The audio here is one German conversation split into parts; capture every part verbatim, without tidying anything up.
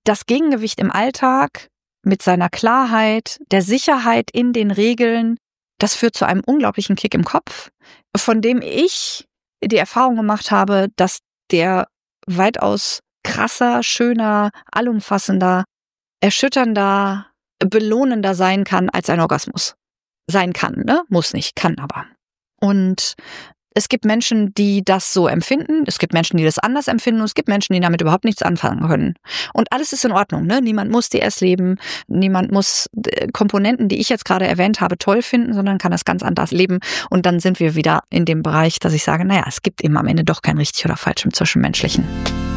das Gegengewicht im Alltag mit seiner Klarheit, der Sicherheit in den Regeln, das führt zu einem unglaublichen Kick im Kopf, von dem ich die Erfahrung gemacht habe, dass der weitaus krasser, schöner, allumfassender, erschütternder, belohnender sein kann als ein Orgasmus. Sein kann, ne? Muss nicht, kann aber. Und es gibt Menschen, die das so empfinden, es gibt Menschen, die das anders empfinden und es gibt Menschen, die damit überhaupt nichts anfangen können. Und alles ist in Ordnung, ne? Niemand muss D S leben, niemand muss Komponenten, die ich jetzt gerade erwähnt habe, toll finden, sondern kann das ganz anders leben. Und dann sind wir wieder in dem Bereich, dass ich sage, naja, es gibt eben am Ende doch kein richtig oder falsch im Zwischenmenschlichen.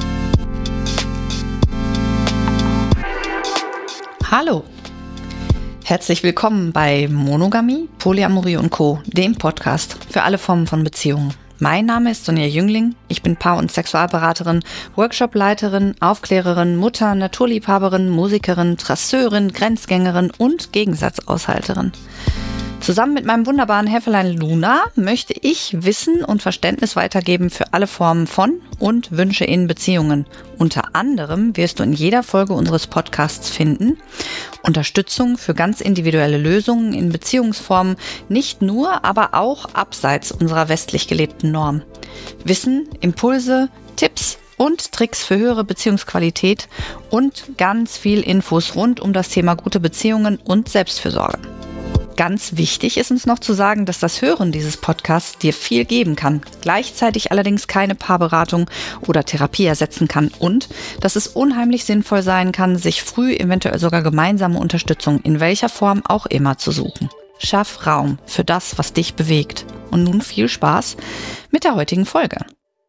Hallo! Herzlich willkommen bei Monogamie, Polyamorie und Co., dem Podcast für alle Formen von Beziehungen. Mein Name ist Sonja Jüngling, ich bin Paar- und Sexualberaterin, Workshopleiterin, Aufklärerin, Mutter, Naturliebhaberin, Musikerin, Trasseurin, Grenzgängerin und Gegensatzaushalterin. Zusammen mit meinem wunderbaren Helferlein Luna möchte ich Wissen und Verständnis weitergeben für alle Formen von und Wünsche in Beziehungen. Unter anderem wirst du in jeder Folge unseres Podcasts finden Unterstützung für ganz individuelle Lösungen in Beziehungsformen, nicht nur, aber auch abseits unserer westlich gelebten Norm. Wissen, Impulse, Tipps und Tricks für höhere Beziehungsqualität und ganz viel Infos rund um das Thema gute Beziehungen und Selbstfürsorge. Ganz wichtig ist uns noch zu sagen, dass das Hören dieses Podcasts dir viel geben kann, gleichzeitig allerdings keine Paarberatung oder Therapie ersetzen kann und dass es unheimlich sinnvoll sein kann, sich früh eventuell sogar gemeinsame Unterstützung in welcher Form auch immer zu suchen. Schaff Raum für das, was dich bewegt. Und nun viel Spaß mit der heutigen Folge.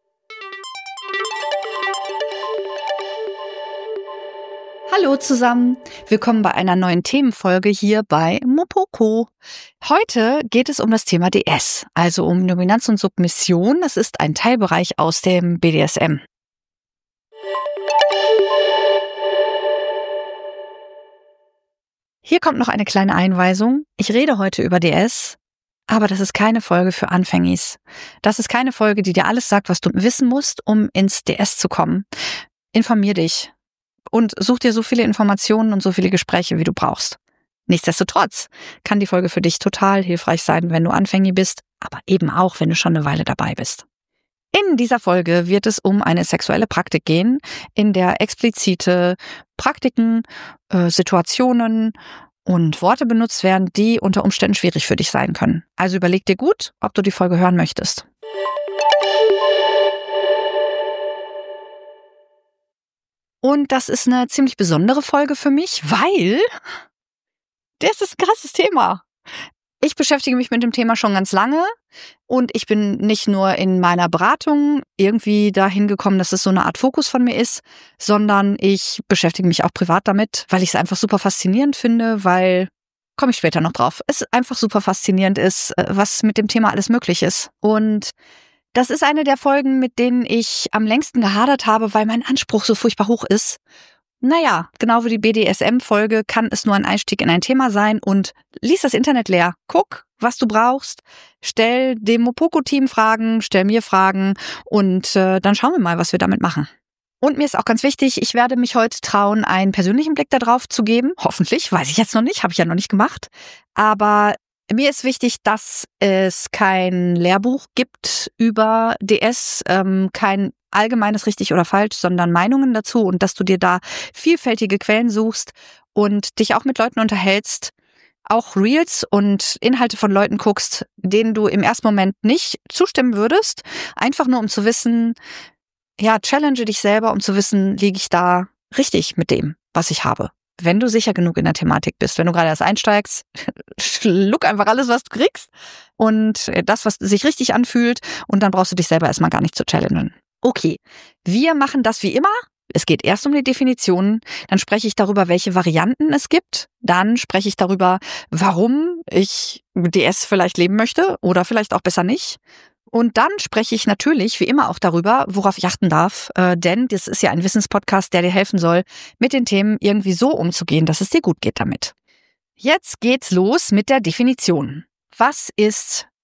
Hallo zusammen, willkommen bei einer neuen Themenfolge hier bei Mopoko. Heute geht es um das Thema D S, also um Dominanz und Submission. Das ist ein Teilbereich aus dem B D S M. Hier kommt noch eine kleine Einweisung. Ich rede heute über D S, aber das ist keine Folge für Anfängis. Das ist keine Folge, die dir alles sagt, was du wissen musst, um ins D S zu kommen. Informier dich. Und such dir so viele Informationen und so viele Gespräche, wie du brauchst. Nichtsdestotrotz kann die Folge für dich total hilfreich sein, wenn du Anfänger bist, aber eben auch, wenn du schon eine Weile dabei bist. In dieser Folge wird es um eine sexuelle Praktik gehen, in der explizite Praktiken, äh, Situationen und Worte benutzt werden, die unter Umständen schwierig für dich sein können. Also überleg dir gut, ob du die Folge hören möchtest. Und das ist eine ziemlich besondere Folge für mich, weil das ist ein krasses Thema. Ich beschäftige mich mit dem Thema schon ganz lange und ich bin nicht nur in meiner Beratung irgendwie dahin gekommen, dass es so eine Art Fokus von mir ist, sondern ich beschäftige mich auch privat damit, weil ich es einfach super faszinierend finde, weil, komme ich später noch drauf, es einfach super faszinierend ist, was mit dem Thema alles möglich ist. Und das ist eine der Folgen, mit denen ich am längsten gehadert habe, weil mein Anspruch so furchtbar hoch ist. Naja, genau wie die B D S M-Folge kann es nur ein Einstieg in ein Thema sein und lies das Internet leer. Guck, was du brauchst, stell dem Mopoko-Team Fragen, stell mir Fragen und äh, dann schauen wir mal, was wir damit machen. Und mir ist auch ganz wichtig, ich werde mich heute trauen, einen persönlichen Blick darauf zu geben. Hoffentlich, weiß ich jetzt noch nicht, habe ich ja noch nicht gemacht. Aber mir ist wichtig, dass es kein Lehrbuch gibt über D S, ähm, kein allgemeines richtig oder falsch, sondern Meinungen dazu und dass du dir da vielfältige Quellen suchst und dich auch mit Leuten unterhältst, auch Reels und Inhalte von Leuten guckst, denen du im ersten Moment nicht zustimmen würdest, einfach nur um zu wissen, ja, challenge dich selber, um zu wissen, liege ich da richtig mit dem, was ich habe. Wenn du sicher genug in der Thematik bist, wenn du gerade erst einsteigst, schluck einfach alles, was du kriegst und das, was sich richtig anfühlt und dann brauchst du dich selber erstmal gar nicht zu challengen. Okay, wir machen das wie immer. Es geht erst um die Definitionen, dann spreche ich darüber, welche Varianten es gibt, dann spreche ich darüber, warum ich D S vielleicht leben möchte oder vielleicht auch besser nicht. Und dann spreche ich natürlich wie immer auch darüber, worauf ich achten darf, äh, denn das ist ja ein Wissenspodcast, der dir helfen soll, mit den Themen irgendwie so umzugehen, dass es dir gut geht damit. Jetzt geht's los mit der Definition. Was ist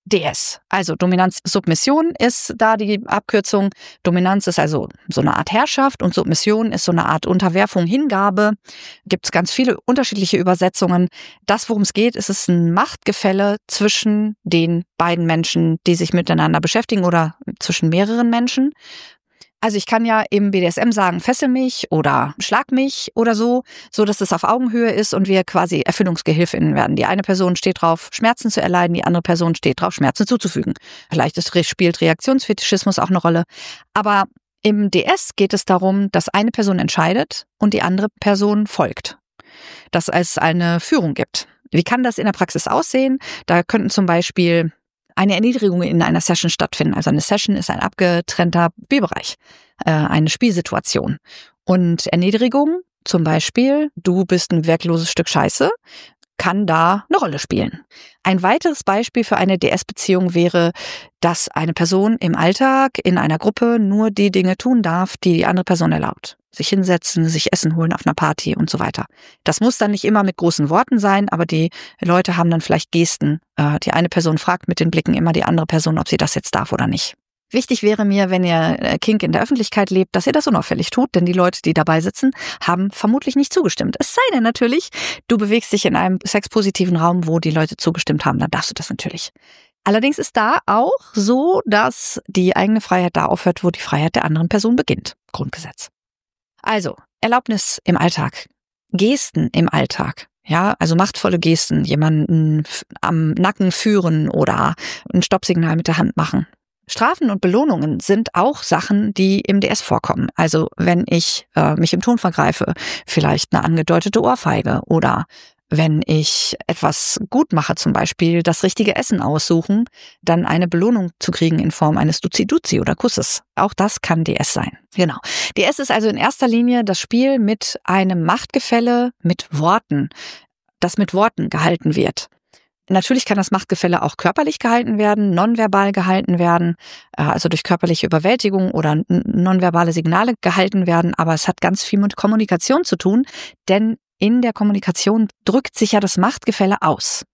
D S, also Dominanz, Submission ist da die Abkürzung. Dominanz ist also so eine Art Herrschaft und Submission ist so eine Art Unterwerfung, Hingabe. Gibt es ganz viele unterschiedliche Übersetzungen. Das, worum es geht, ist es ein Machtgefälle zwischen den beiden Menschen, die sich miteinander beschäftigen oder zwischen mehreren Menschen. Also ich kann ja im B D S M sagen, fessel mich oder schlag mich oder so, so dass es auf Augenhöhe ist und wir quasi ErfüllungsgehilfInnen werden. Die eine Person steht drauf, Schmerzen zu erleiden, die andere Person steht drauf, Schmerzen zuzufügen. Vielleicht ist, spielt Reaktionsfetischismus auch eine Rolle. Aber im D S geht es darum, dass eine Person entscheidet und die andere Person folgt. Dass es eine Führung gibt. Wie kann das in der Praxis aussehen? Da könnten zum Beispiel eine Erniedrigung in einer Session stattfinden. Also eine Session ist ein abgetrennter Spielbereich, äh, eine Spielsituation. Und Erniedrigung, zum Beispiel, du bist ein wertloses Stück Scheiße, kann da eine Rolle spielen. Ein weiteres Beispiel für eine D S-Beziehung wäre, dass eine Person im Alltag in einer Gruppe nur die Dinge tun darf, die die andere Person erlaubt. Sich hinsetzen, sich Essen holen auf einer Party und so weiter. Das muss dann nicht immer mit großen Worten sein, aber die Leute haben dann vielleicht Gesten. Die eine Person fragt mit den Blicken immer die andere Person, ob sie das jetzt darf oder nicht. Wichtig wäre mir, wenn ihr Kink in der Öffentlichkeit lebt, dass ihr das unauffällig tut, denn die Leute, die dabei sitzen, haben vermutlich nicht zugestimmt. Es sei denn natürlich, du bewegst dich in einem sexpositiven Raum, wo die Leute zugestimmt haben, dann darfst du das natürlich. Allerdings ist da auch so, dass die eigene Freiheit da aufhört, wo die Freiheit der anderen Person beginnt. Grundgesetz. Also, Erlaubnis im Alltag, Gesten im Alltag, ja, also machtvolle Gesten, jemanden am Nacken führen oder ein Stoppsignal mit der Hand machen. Strafen und Belohnungen sind auch Sachen, die im D S vorkommen. Also wenn ich äh, mich im Ton vergreife, vielleicht eine angedeutete Ohrfeige oder wenn ich etwas gut mache, zum Beispiel das richtige Essen aussuchen, dann eine Belohnung zu kriegen in Form eines Duzi-Duzi oder Kusses. Auch das kann D S sein. Genau. D S ist also in erster Linie das Spiel mit einem Machtgefälle mit Worten, das mit Worten gehalten wird. Natürlich kann das Machtgefälle auch körperlich gehalten werden, nonverbal gehalten werden, also durch körperliche Überwältigung oder nonverbale Signale gehalten werden, aber es hat ganz viel mit Kommunikation zu tun, denn in der Kommunikation drückt sich ja das Machtgefälle aus.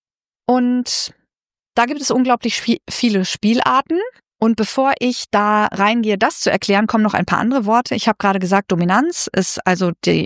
Und da gibt es unglaublich viele Spielarten. Und bevor ich da reingehe, das zu erklären, kommen noch ein paar andere Worte. Ich habe gerade gesagt, Dominanz ist also die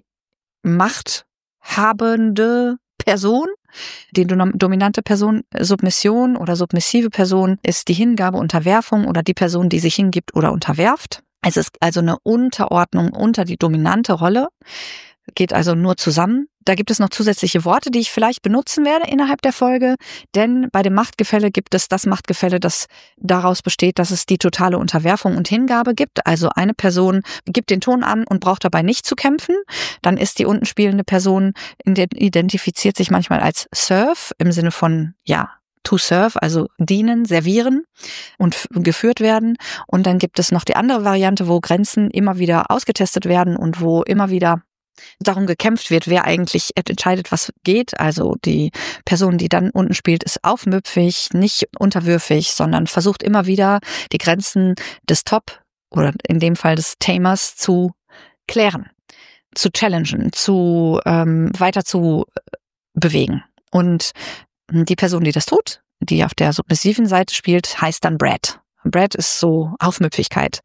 machthabende Person. Die dominante Person, Submission oder submissive Person ist die Hingabe, Unterwerfung oder die Person, die sich hingibt oder unterwerft. Es ist also eine Unterordnung unter die dominante Rolle. Geht also nur zusammen. Da gibt es noch zusätzliche Worte, die ich vielleicht benutzen werde innerhalb der Folge, denn bei dem Machtgefälle gibt es das Machtgefälle, das daraus besteht, dass es die totale Unterwerfung und Hingabe gibt. Also eine Person gibt den Ton an und braucht dabei nicht zu kämpfen. Dann ist die unten spielende Person, identifiziert sich manchmal als Serve im Sinne von, ja, to serve, also dienen, servieren und geführt werden. Und dann gibt es noch die andere Variante, wo Grenzen immer wieder ausgetestet werden und wo immer wieder darum gekämpft wird, wer eigentlich entscheidet, was geht. Also die Person, die dann unten spielt, ist aufmüpfig, nicht unterwürfig, sondern versucht immer wieder die Grenzen des Top oder in dem Fall des Tamers zu klären, zu challengen, zu ähm, weiter zu bewegen. Und die Person, die das tut, die auf der submissiven Seite spielt, heißt dann Brad. Brad ist so Aufmüpfigkeit.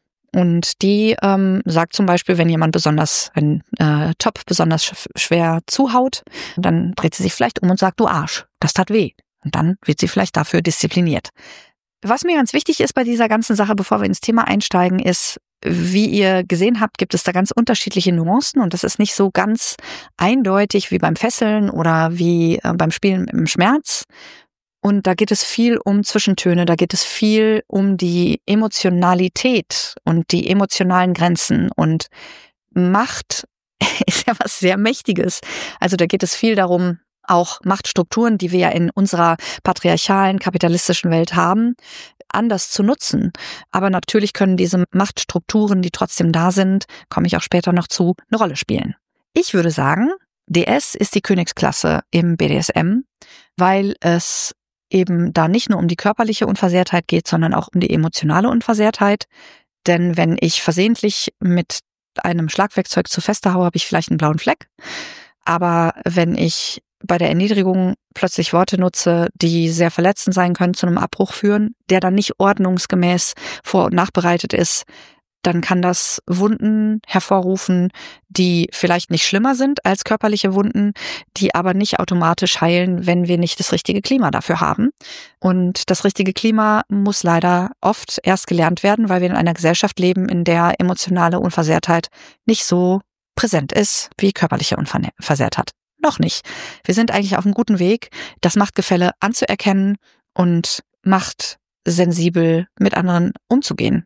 Und die ähm, sagt zum Beispiel, wenn jemand besonders, wenn äh, Top besonders sch- schwer zuhaut, dann dreht sie sich vielleicht um und sagt, du Arsch, das tat weh. Und dann wird sie vielleicht dafür diszipliniert. Was mir ganz wichtig ist bei dieser ganzen Sache, bevor wir ins Thema einsteigen, ist, wie ihr gesehen habt, gibt es da ganz unterschiedliche Nuancen und das ist nicht so ganz eindeutig wie beim Fesseln oder wie äh, beim Spielen im Schmerz. Und da geht es viel um Zwischentöne, da geht es viel um die Emotionalität und die emotionalen Grenzen. Und Macht ist ja was sehr Mächtiges. Also da geht es viel darum, auch Machtstrukturen, die wir ja in unserer patriarchalen, kapitalistischen Welt haben, anders zu nutzen. Aber natürlich können diese Machtstrukturen, die trotzdem da sind, komme ich auch später noch zu, eine Rolle spielen. Ich würde sagen, D S ist die Königsklasse im B D S M, weil es eben da nicht nur um die körperliche Unversehrtheit geht, sondern auch um die emotionale Unversehrtheit. Denn wenn ich versehentlich mit einem Schlagwerkzeug zu feste haue, habe ich vielleicht einen blauen Fleck. Aber wenn ich bei der Erniedrigung plötzlich Worte nutze, die sehr verletzend sein können, zu einem Abbruch führen, der dann nicht ordnungsgemäß vor- und nachbereitet ist, dann kann das Wunden hervorrufen, die vielleicht nicht schlimmer sind als körperliche Wunden, die aber nicht automatisch heilen, wenn wir nicht das richtige Klima dafür haben. Und das richtige Klima muss leider oft erst gelernt werden, weil wir in einer Gesellschaft leben, in der emotionale Unversehrtheit nicht so präsent ist wie körperliche Unversehrtheit. Noch nicht. Wir sind eigentlich auf einem guten Weg, das Machtgefälle anzuerkennen und machtsensibel mit anderen umzugehen.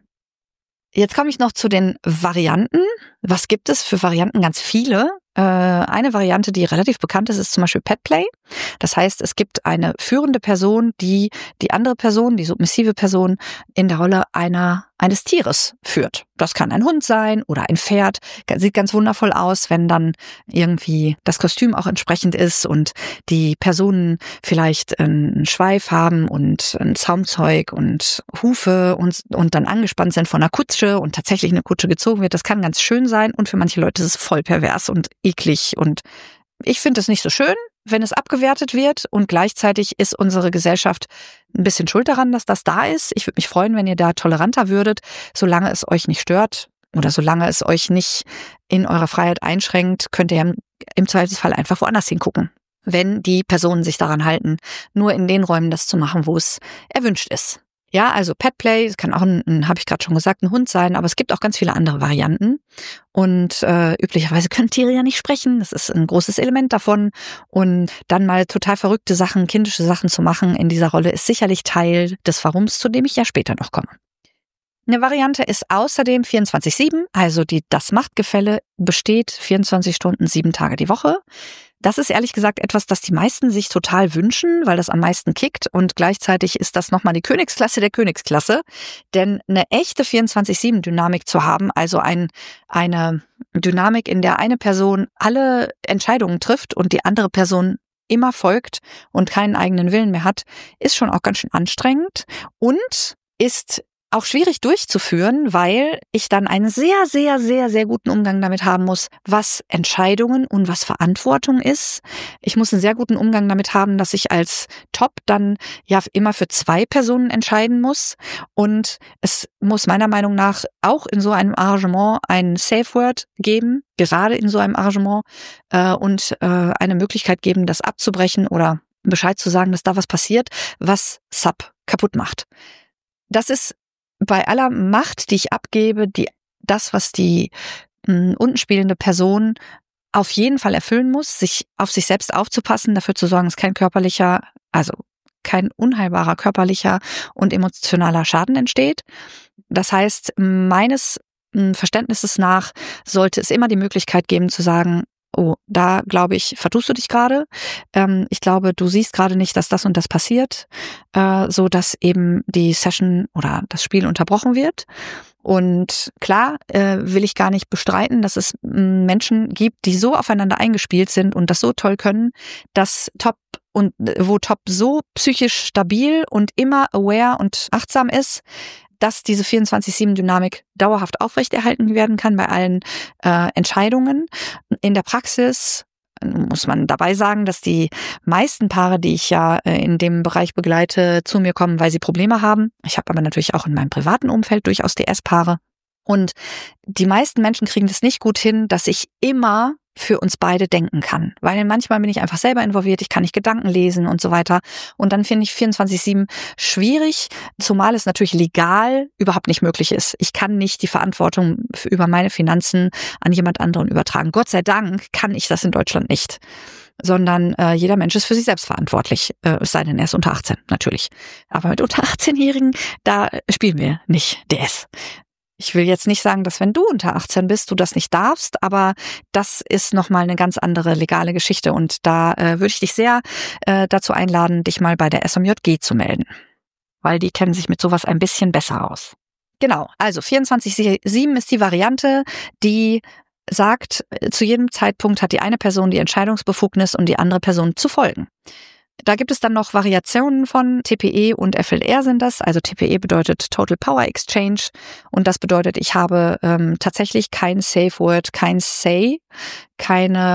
Jetzt komme ich noch zu den Varianten. Was gibt es für Varianten? Ganz viele. Äh, eine Variante, die relativ bekannt ist, ist zum Beispiel Petplay. Das heißt, es gibt eine führende Person, die die andere Person, die submissive Person, in der Rolle einer eines Tieres führt. Das kann ein Hund sein oder ein Pferd. Sieht ganz wundervoll aus, wenn dann irgendwie das Kostüm auch entsprechend ist und die Personen vielleicht einen Schweif haben und ein Zaumzeug und Hufe und, und dann angespannt sind von einer Kutsche und tatsächlich eine Kutsche gezogen wird. Das kann ganz schön sein und für manche Leute ist es voll pervers und eklig und ich finde es nicht so schön, wenn es abgewertet wird und gleichzeitig ist unsere Gesellschaft ein bisschen schuld daran, dass das da ist. Ich würde mich freuen, wenn ihr da toleranter würdet, solange es euch nicht stört oder solange es euch nicht in eurer Freiheit einschränkt, könnt ihr im Zweifelsfall einfach woanders hingucken, wenn die Personen sich daran halten, nur in den Räumen das zu machen, wo es erwünscht ist. Ja, also Petplay, es kann auch ein, ein habe ich gerade schon gesagt, ein Hund sein, aber es gibt auch ganz viele andere Varianten. Und äh, üblicherweise können Tiere ja nicht sprechen, das ist ein großes Element davon. Und dann mal total verrückte Sachen, kindische Sachen zu machen in dieser Rolle ist sicherlich Teil des Warums, zu dem ich ja später noch komme. Eine Variante ist außerdem vierundzwanzig sieben, also die das Machtgefälle besteht vierundzwanzig Stunden, sieben Tage die Woche. Das ist ehrlich gesagt etwas, das die meisten sich total wünschen, weil das am meisten kickt und gleichzeitig ist das nochmal die Königsklasse der Königsklasse. Denn eine echte vierundzwanzig sieben Dynamik zu haben, also ein, eine Dynamik, in der eine Person alle Entscheidungen trifft und die andere Person immer folgt und keinen eigenen Willen mehr hat, ist schon auch ganz schön anstrengend und ist auch schwierig durchzuführen, weil ich dann einen sehr, sehr, sehr, sehr guten Umgang damit haben muss, was Entscheidungen und was Verantwortung ist. Ich muss einen sehr guten Umgang damit haben, dass ich als Top dann ja immer für zwei Personen entscheiden muss. Und es muss meiner Meinung nach auch in so einem Arrangement ein Safe Word geben, gerade in so einem Arrangement, äh, und äh, eine Möglichkeit geben, das abzubrechen oder Bescheid zu sagen, dass da was passiert, was Sub kaputt macht. Das ist bei aller Macht, die ich abgebe, die das, was die mh, unten spielende Person auf jeden Fall erfüllen muss, sich auf sich selbst aufzupassen, dafür zu sorgen, dass kein körperlicher, also kein unheilbarer körperlicher und emotionaler Schaden entsteht. Das heißt, meines mh, Verständnisses nach sollte es immer die Möglichkeit geben zu sagen, oh, da glaube ich, vertust du dich gerade. Ähm, ich glaube, du siehst gerade nicht, dass das und das passiert, äh, so dass eben die Session oder das Spiel unterbrochen wird. Und klar äh, will ich gar nicht bestreiten, dass es m, Menschen gibt, die so aufeinander eingespielt sind und das so toll können, dass Top und wo Top so psychisch stabil und immer aware und achtsam ist, dass diese vierundzwanzig sieben Dynamik dauerhaft aufrechterhalten werden kann bei allen äh, Entscheidungen. In der Praxis muss man dabei sagen, dass die meisten Paare, die ich ja äh, in dem Bereich begleite, zu mir kommen, weil sie Probleme haben. Ich habe aber natürlich auch in meinem privaten Umfeld durchaus D S-Paare. Und die meisten Menschen kriegen das nicht gut hin, dass ich immer für uns beide denken kann. Weil manchmal bin ich einfach selber involviert, ich kann nicht Gedanken lesen und so weiter. Und dann finde ich vierundzwanzig sieben schwierig, zumal es natürlich legal überhaupt nicht möglich ist. Ich kann nicht die Verantwortung für, über meine Finanzen an jemand anderen übertragen. Gott sei Dank kann ich das in Deutschland nicht. Sondern äh, jeder Mensch ist für sich selbst verantwortlich, äh, es sei denn, er ist unter achtzehn, natürlich. Aber mit unter achtzehn-Jährigen, da spielen wir nicht D S. Ich will jetzt nicht sagen, dass wenn du unter achtzehn bist, du das nicht darfst, aber das ist nochmal eine ganz andere legale Geschichte und da äh, würde ich dich sehr äh, dazu einladen, dich mal bei der S M J G zu melden, weil die kennen sich mit sowas ein bisschen besser aus. Genau, also vierundzwanzig sieben ist die Variante, die sagt, zu jedem Zeitpunkt hat die eine Person die Entscheidungsbefugnis und die andere Person zu folgen. Da gibt es dann noch Variationen von T P E und F L R sind das. Also T P E bedeutet Total Power Exchange und das bedeutet, ich habe ähm, tatsächlich kein Safe Word, kein Say, keine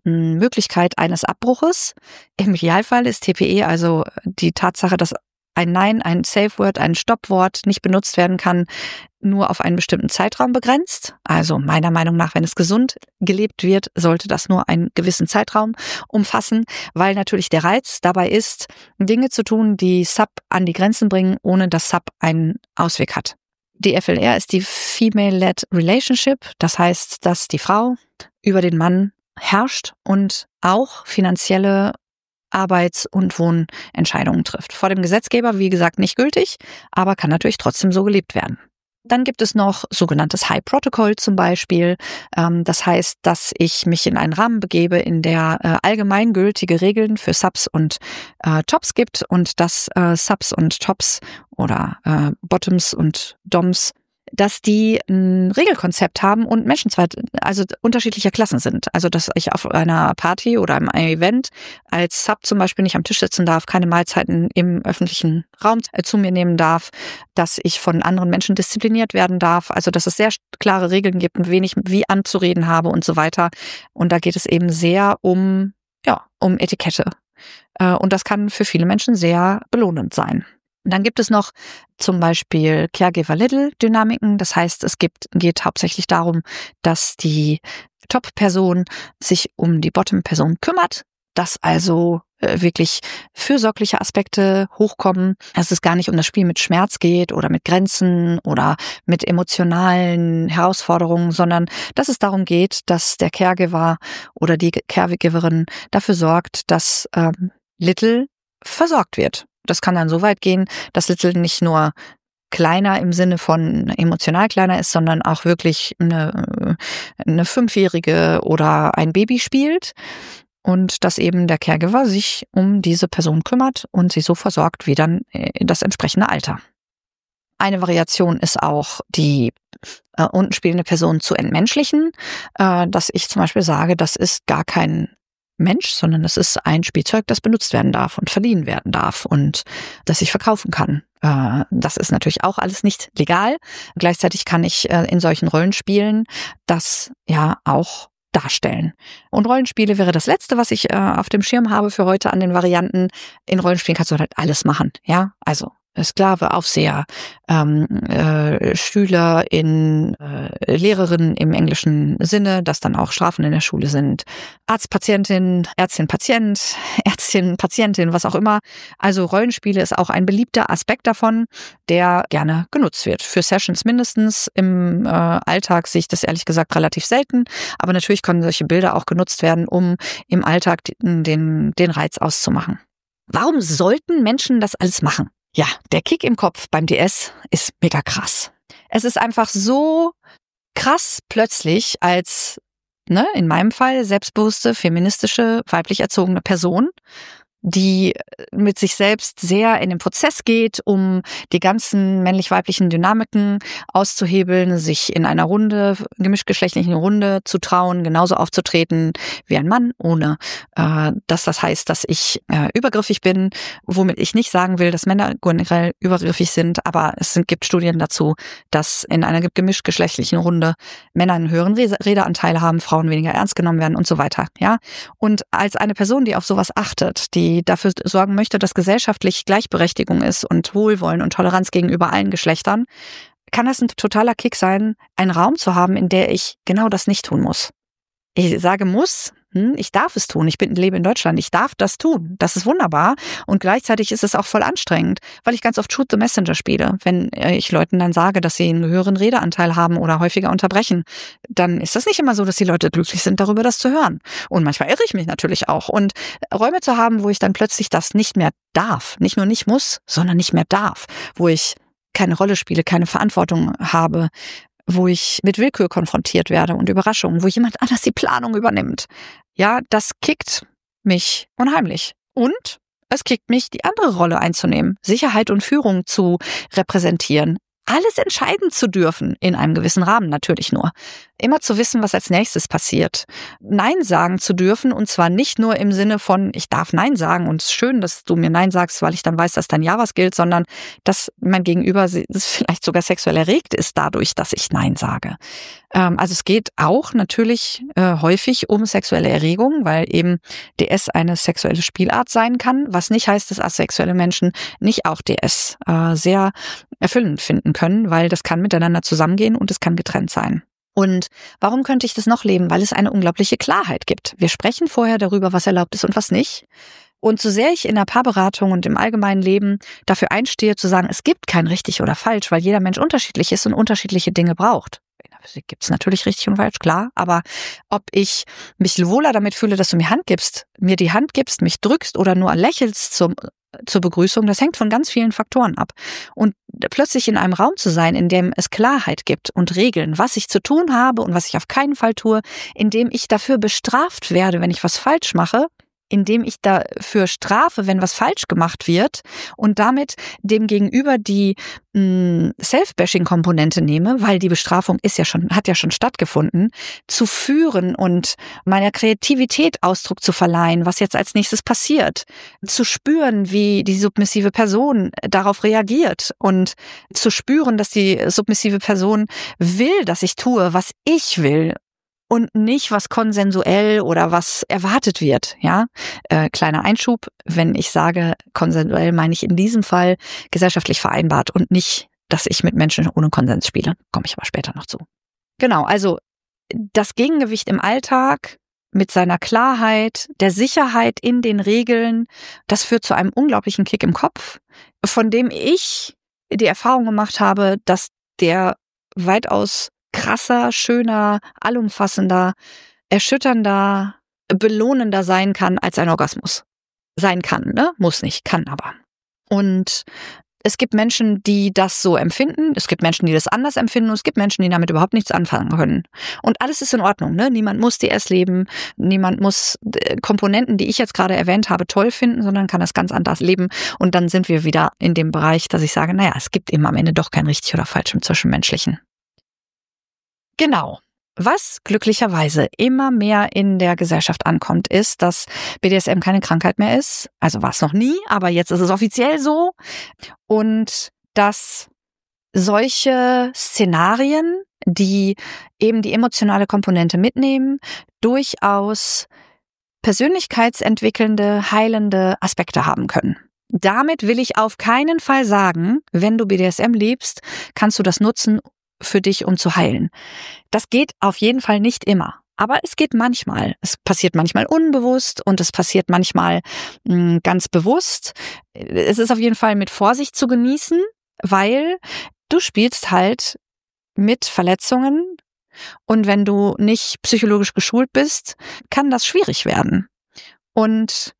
Möglichkeit eines Abbruches. Im Idealfall ist T P E also die Tatsache, dass ein Nein, ein Safe Word, ein Stoppwort nicht benutzt werden kann, nur auf einen bestimmten Zeitraum begrenzt. Also meiner Meinung nach, wenn es gesund gelebt wird, sollte das nur einen gewissen Zeitraum umfassen, weil natürlich der Reiz dabei ist, Dinge zu tun, die Sub an die Grenzen bringen, ohne dass Sub einen Ausweg hat. Die F L R ist die Female-Led Relationship. Das heißt, dass die Frau über den Mann herrscht und auch finanzielle Arbeits- und Wohnentscheidungen trifft. Vor dem Gesetzgeber, wie gesagt, nicht gültig, aber kann natürlich trotzdem so gelebt werden. Dann gibt es noch sogenanntes High Protocol zum Beispiel. Das heißt, dass ich mich in einen Rahmen begebe, in der allgemeingültige Regeln für Subs und Tops gibt und dass Subs und Tops oder Bottoms und Doms, dass die ein Regelkonzept haben und Menschen zwar, also unterschiedlicher Klassen sind. Also, dass ich auf einer Party oder einem Event als Sub zum Beispiel nicht am Tisch sitzen darf, keine Mahlzeiten im öffentlichen Raum zu mir nehmen darf, dass ich von anderen Menschen diszipliniert werden darf. Also, dass es sehr klare Regeln gibt und wen ich wie anzureden habe und so weiter. Und da geht es eben sehr um, ja, um Etikette. Und das kann für viele Menschen sehr belohnend sein. Und dann gibt es noch zum Beispiel Caregiver-Little-Dynamiken. Das heißt, es gibt, geht hauptsächlich darum, dass die Top-Person sich um die Bottom-Person kümmert, dass also äh, wirklich fürsorgliche Aspekte hochkommen, dass es gar nicht um das Spiel mit Schmerz geht oder mit Grenzen oder mit emotionalen Herausforderungen, sondern dass es darum geht, dass der Caregiver oder die Caregiverin dafür sorgt, dass ähm, Little versorgt wird. Das kann dann so weit gehen, dass Little nicht nur kleiner im Sinne von emotional kleiner ist, sondern auch wirklich eine, eine Fünfjährige oder ein Baby spielt und dass eben der Caregiver sich um diese Person kümmert und sie so versorgt wie dann das entsprechende Alter. Eine Variation ist auch die äh, unten spielende Person zu entmenschlichen, äh, dass ich zum Beispiel sage, das ist gar kein Mensch, sondern es ist ein Spielzeug, das benutzt werden darf und verliehen werden darf und das ich verkaufen kann. Das ist natürlich auch alles nicht legal. Gleichzeitig kann ich in solchen Rollenspielen das ja auch darstellen. Und Rollenspiele wäre das Letzte, was ich auf dem Schirm habe für heute an den Varianten. In Rollenspielen kannst du halt alles machen, ja, also Sklave, Aufseher, ähm, äh, Schülerin, äh, Lehrerin im englischen Sinne, dass dann auch Strafen in der Schule sind, Arzt, Patientin, Ärztin, Patient, Ärztin, Patientin, was auch immer. Also Rollenspiele ist auch ein beliebter Aspekt davon, der gerne genutzt wird. Für Sessions mindestens. Im äh, Alltag sehe ich das ehrlich gesagt relativ selten, aber natürlich können solche Bilder auch genutzt werden, um im Alltag den, den Reiz auszumachen. Warum sollten Menschen das alles machen? Ja, der Kick im Kopf beim D S ist mega krass. Es ist einfach so krass plötzlich als, ne, in meinem Fall selbstbewusste, feministische, weiblich erzogene Person, die mit sich selbst sehr in den Prozess geht, um die ganzen männlich-weiblichen Dynamiken auszuhebeln, sich in einer Runde, gemischtgeschlechtlichen Runde zu trauen, genauso aufzutreten wie ein Mann, ohne äh, dass das heißt, dass ich äh, übergriffig bin, womit ich nicht sagen will, dass Männer generell übergriffig sind, aber es sind, gibt Studien dazu, dass in einer gemischtgeschlechtlichen Runde Männer einen höheren Redeanteil haben, Frauen weniger ernst genommen werden und so weiter. Ja, und als eine Person, die auf sowas achtet, die dafür sorgen möchte, dass gesellschaftlich Gleichberechtigung ist und Wohlwollen und Toleranz gegenüber allen Geschlechtern, kann das ein totaler Kick sein, einen Raum zu haben, in der ich genau das nicht tun muss. Ich sage muss, hm, ich darf es tun. Ich bin, lebe in Deutschland. Ich darf das tun. Das ist wunderbar. Und gleichzeitig ist es auch voll anstrengend, weil ich ganz oft Shoot the Messenger spiele. Wenn ich Leuten dann sage, dass sie einen höheren Redeanteil haben oder häufiger unterbrechen, dann ist das nicht immer so, dass die Leute glücklich sind, darüber das zu hören. Und manchmal irre ich mich natürlich auch. Und Räume zu haben, wo ich dann plötzlich das nicht mehr darf, nicht nur nicht muss, sondern nicht mehr darf, wo ich keine Rolle spiele, keine Verantwortung habe, wo ich mit Willkür konfrontiert werde und Überraschungen, wo jemand anders die Planung übernimmt. Ja, das kickt mich unheimlich. Und es kickt mich, die andere Rolle einzunehmen, Sicherheit und Führung zu repräsentieren, alles entscheiden zu dürfen, in einem gewissen Rahmen natürlich nur. immer zu wissen, was als nächstes passiert. Nein sagen zu dürfen, und zwar nicht nur im Sinne von, ich darf Nein sagen und es ist schön, dass du mir Nein sagst, weil ich dann weiß, dass dein Ja was gilt, sondern dass mein Gegenüber vielleicht sogar sexuell erregt ist dadurch, dass ich Nein sage. Also es geht auch natürlich äh, häufig um sexuelle Erregung, weil eben D S eine sexuelle Spielart sein kann, was nicht heißt, dass asexuelle Menschen nicht auch D S äh, sehr erfüllend finden können, weil das kann miteinander zusammengehen und es kann getrennt sein. Und warum könnte ich das noch leben? Weil es eine unglaubliche Klarheit gibt. Wir sprechen vorher darüber, was erlaubt ist und was nicht. Und so sehr ich in der Paarberatung und im allgemeinen Leben dafür einstehe, zu sagen, es gibt kein richtig oder falsch, weil jeder Mensch unterschiedlich ist und unterschiedliche Dinge braucht. In der Physik gibt es natürlich richtig und falsch, klar. Aber ob ich mich wohler damit fühle, dass du mir Hand gibst, mir die Hand gibst, mich drückst oder nur lächelst zum zur Begrüßung, das hängt von ganz vielen Faktoren ab. Und plötzlich in einem Raum zu sein, in dem es Klarheit gibt und Regeln, was ich zu tun habe und was ich auf keinen Fall tue, in dem ich dafür bestraft werde, wenn ich was falsch mache, indem ich dafür strafe, wenn was falsch gemacht wird und damit dem Gegenüber die mh, Self-Bashing-Komponente nehme, weil die Bestrafung ist ja schon, hat ja schon stattgefunden, zu führen und meiner Kreativität Ausdruck zu verleihen, was jetzt als nächstes passiert, zu spüren, wie die submissive Person darauf reagiert und zu spüren, dass die submissive Person will, dass ich tue, was ich will. Und nicht, was konsensuell oder was erwartet wird. Ja, äh, kleiner Einschub, wenn ich sage konsensuell, meine ich in diesem Fall gesellschaftlich vereinbart und nicht, dass ich mit Menschen ohne Konsens spiele. Komme ich aber später noch zu. Genau, also das Gegengewicht im Alltag mit seiner Klarheit, der Sicherheit in den Regeln, das führt zu einem unglaublichen Kick im Kopf, von dem ich die Erfahrung gemacht habe, dass der weitaus krasser, schöner, allumfassender, erschütternder, belohnender sein kann als ein Orgasmus. Sein kann, ne? Muss nicht, kann aber. Und es gibt Menschen, die das so empfinden, es gibt Menschen, die das anders empfinden und es gibt Menschen, die damit überhaupt nichts anfangen können. Und alles ist in Ordnung, ne? Niemand muss D S leben, niemand muss Komponenten, die ich jetzt gerade erwähnt habe, toll finden, sondern kann das ganz anders leben. Und dann sind wir wieder in dem Bereich, dass ich sage, naja, es gibt eben am Ende doch kein richtig oder falsch im Zwischenmenschlichen. Genau. Was glücklicherweise immer mehr in der Gesellschaft ankommt, ist, dass B D S M keine Krankheit mehr ist. Also war es noch nie, aber jetzt ist es offiziell so. Und dass solche Szenarien, die eben die emotionale Komponente mitnehmen, durchaus persönlichkeitsentwickelnde, heilende Aspekte haben können. Damit will ich auf keinen Fall sagen, wenn du B D S M liebst, kannst du das nutzen für dich, um zu heilen. Das geht auf jeden Fall nicht immer. Aber es geht manchmal. Es passiert manchmal unbewusst und es passiert manchmal mh, ganz bewusst. Es ist auf jeden Fall mit Vorsicht zu genießen, weil du spielst halt mit Verletzungen und wenn du nicht psychologisch geschult bist, kann das schwierig werden. Und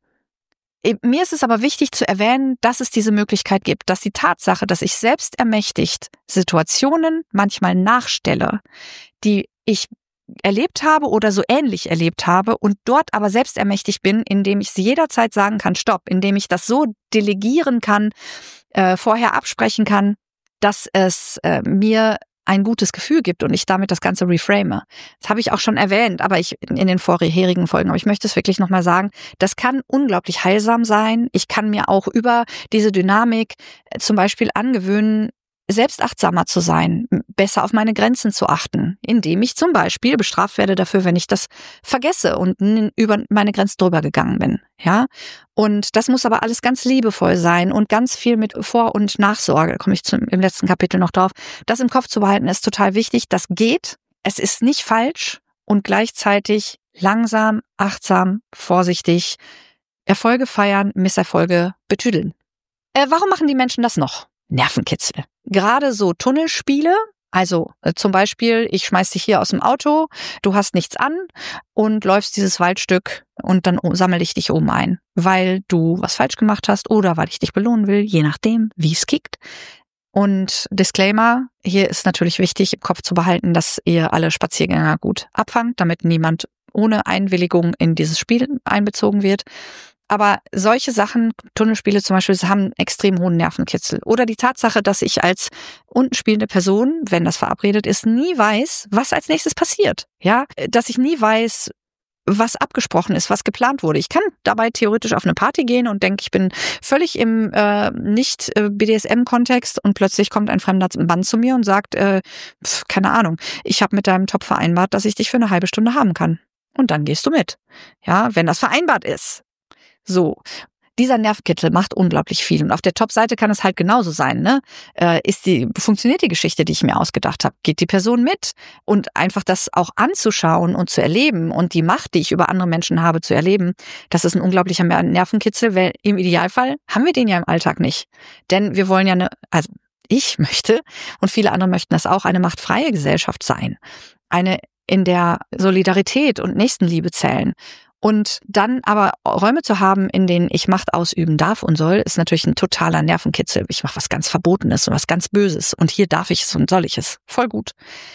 mir ist es aber wichtig zu erwähnen, dass es diese Möglichkeit gibt, dass die Tatsache, dass ich selbst ermächtigt Situationen manchmal nachstelle, die ich erlebt habe oder so ähnlich erlebt habe und dort aber selbst ermächtigt bin, indem ich sie jederzeit sagen kann, stopp, indem ich das so delegieren kann, äh, vorher absprechen kann, dass es äh, mir ein gutes Gefühl gibt und ich damit das Ganze reframe. Das habe ich auch schon erwähnt, aber ich in den vorherigen Folgen, aber ich möchte es wirklich nochmal sagen, das kann unglaublich heilsam sein. Ich kann mir auch über diese Dynamik zum Beispiel angewöhnen, selbst achtsamer zu sein, besser auf meine Grenzen zu achten, indem ich zum Beispiel bestraft werde dafür, wenn ich das vergesse und über meine Grenze drüber gegangen bin. Ja, und das muss aber alles ganz liebevoll sein und ganz viel mit Vor- und Nachsorge. Da komme ich zum, im letzten Kapitel noch drauf. Das im Kopf zu behalten ist total wichtig. Das geht. Es ist nicht falsch und gleichzeitig langsam, achtsam, vorsichtig Erfolge feiern, Misserfolge betüdeln. Äh, warum machen die Menschen das noch? Nervenkitzel. Gerade so Tunnelspiele, also äh, zum Beispiel, ich schmeiß dich hier aus dem Auto, du hast nichts an und läufst dieses Waldstück und dann sammel ich dich oben ein, weil du was falsch gemacht hast oder weil ich dich belohnen will, je nachdem, wie es kickt. Und Disclaimer, hier ist natürlich wichtig, im Kopf zu behalten, dass ihr alle Spaziergänger gut abfangt, damit niemand ohne Einwilligung in dieses Spiel einbezogen wird. Aber solche Sachen, Tunnelspiele zum Beispiel, haben einen extrem hohen Nervenkitzel. Oder die Tatsache, dass ich als unten spielende Person, wenn das verabredet ist, nie weiß, was als nächstes passiert. Ja, dass ich nie weiß, was abgesprochen ist, was geplant wurde. Ich kann dabei theoretisch auf eine Party gehen und denke, ich bin völlig im äh, nicht-B D S M-Kontext und plötzlich kommt ein fremder Mann zu mir und sagt, äh, pf, keine Ahnung, ich habe mit deinem Top vereinbart, dass ich dich für eine halbe Stunde haben kann. Und dann gehst du mit. Ja, wenn das vereinbart ist. So. Dieser Nervenkitzel macht unglaublich viel. Und auf der Top-Seite kann es halt genauso sein, ne? Äh, ist die, funktioniert die Geschichte, die ich mir ausgedacht habe? Geht die Person mit? Und einfach das auch anzuschauen und zu erleben und die Macht, die ich über andere Menschen habe, zu erleben, das ist ein unglaublicher Nervenkitzel, weil im Idealfall haben wir den ja im Alltag nicht. Denn wir wollen ja eine, also ich möchte und viele andere möchten das auch, eine machtfreie Gesellschaft sein. Eine, in der Solidarität und Nächstenliebe zählen. Und dann aber Räume zu haben, in denen ich Macht ausüben darf und soll, ist natürlich ein totaler Nervenkitzel. Ich mache was ganz Verbotenes und was ganz Böses. Und hier darf ich es und soll ich es. Voll gut.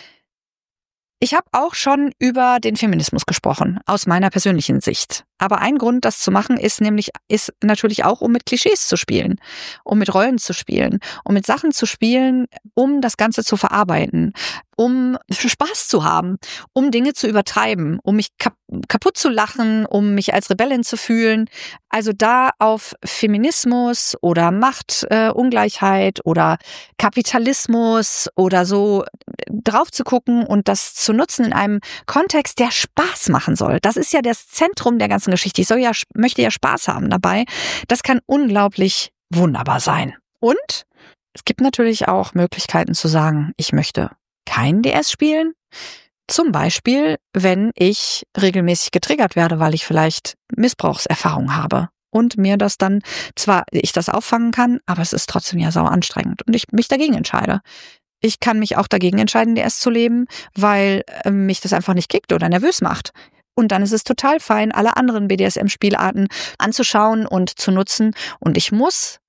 Ich habe auch schon über den Feminismus gesprochen, aus meiner persönlichen Sicht. Aber ein Grund, das zu machen, ist nämlich, ist natürlich auch, um mit Klischees zu spielen, um mit Rollen zu spielen, um mit Sachen zu spielen, um das Ganze zu verarbeiten, um Spaß zu haben, um Dinge zu übertreiben, um mich kap- kaputt zu lachen, um mich als Rebellin zu fühlen. Also da auf Feminismus oder Machtungleichheit äh, oder Kapitalismus oder so drauf zu gucken und das zu nutzen in einem Kontext, der Spaß machen soll. Das ist ja das Zentrum der ganzen Geschichte. Ich soll ja, möchte ja Spaß haben dabei. Das kann unglaublich wunderbar sein. Und es gibt natürlich auch Möglichkeiten zu sagen, ich möchte kein D S spielen. Zum Beispiel, wenn ich regelmäßig getriggert werde, weil ich vielleicht Missbrauchserfahrung habe. Und mir das dann, zwar ich das auffangen kann, aber es ist trotzdem ja sau anstrengend. Und ich mich dagegen entscheide. Ich kann mich auch dagegen entscheiden, D S zu leben, weil äh, mich das einfach nicht kickt oder nervös macht. Und dann ist es total fein, alle anderen B D S M-Spielarten anzuschauen und zu nutzen. Und ich muss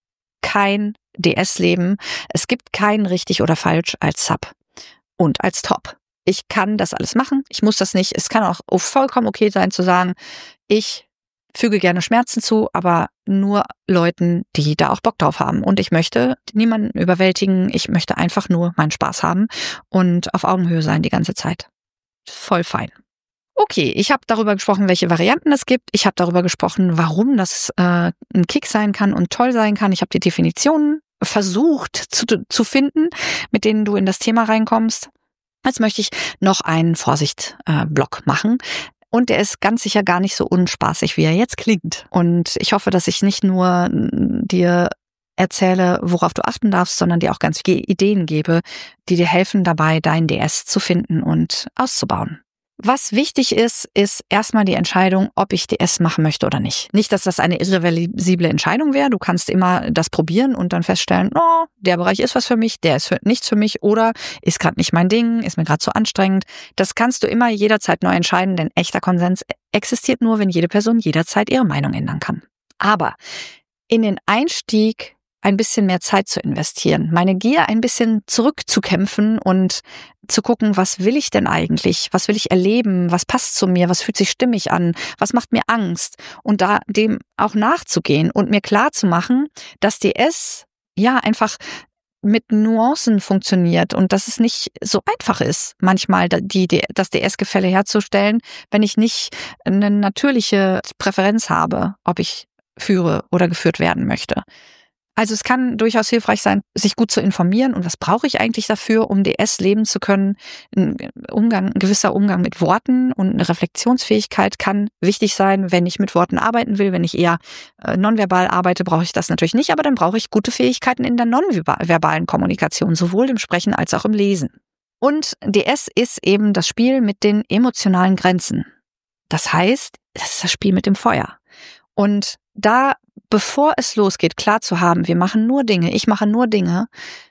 kein D S leben. Es gibt kein richtig oder falsch als Sub und als Top. Ich kann das alles machen. Ich muss das nicht. Es kann auch vollkommen okay sein zu sagen, ich füge gerne Schmerzen zu, aber nur Leuten, die da auch Bock drauf haben. Und ich möchte niemanden überwältigen. Ich möchte einfach nur meinen Spaß haben und auf Augenhöhe sein die ganze Zeit. Voll fein. Okay, ich habe darüber gesprochen, welche Varianten es gibt. Ich habe darüber gesprochen, warum das äh, ein Kick sein kann und toll sein kann. Ich habe die Definitionen versucht zu, zu finden, mit denen du in das Thema reinkommst. Jetzt möchte ich noch einen Vorsicht-Block äh, machen. Und der ist ganz sicher gar nicht so unspaßig, wie er jetzt klingt. Und ich hoffe, dass ich nicht nur dir erzähle, worauf du achten darfst, sondern dir auch ganz viele Ideen gebe, die dir helfen dabei, dein D S zu finden und auszubauen. Was wichtig ist, ist erstmal die Entscheidung, ob ich D S machen möchte oder nicht. Nicht, dass das eine irreversible Entscheidung wäre. Du kannst immer das probieren und dann feststellen, oh, der Bereich ist was für mich, der ist für, nichts für mich oder ist gerade nicht mein Ding, ist mir gerade zu anstrengend. Das kannst du immer jederzeit neu entscheiden, denn echter Konsens existiert nur, wenn jede Person jederzeit ihre Meinung ändern kann. Aber in den Einstieg ein bisschen mehr Zeit zu investieren, meine Gier ein bisschen zurückzukämpfen und zu gucken, was will ich denn eigentlich? Was will ich erleben? Was passt zu mir? Was fühlt sich stimmig an? Was macht mir Angst? Und da dem auch nachzugehen und mir klar zu machen, dass D S ja einfach mit Nuancen funktioniert und dass es nicht so einfach ist, manchmal die, die, das D S-Gefälle herzustellen, wenn ich nicht eine natürliche Präferenz habe, ob ich führe oder geführt werden möchte. Also es kann durchaus hilfreich sein, sich gut zu informieren. Und was brauche ich eigentlich dafür, um D S leben zu können? Ein Umgang, ein gewisser Umgang mit Worten und eine Reflexionsfähigkeit kann wichtig sein, wenn ich mit Worten arbeiten will. Wenn ich eher äh, nonverbal arbeite, brauche ich das natürlich nicht. Aber dann brauche ich gute Fähigkeiten in der nonverbalen Kommunikation, sowohl im Sprechen als auch im Lesen. Und D S ist eben das Spiel mit den emotionalen Grenzen. Das heißt, das ist das Spiel mit dem Feuer. Und da, bevor es losgeht, klar zu haben, wir machen nur Dinge, ich mache nur Dinge,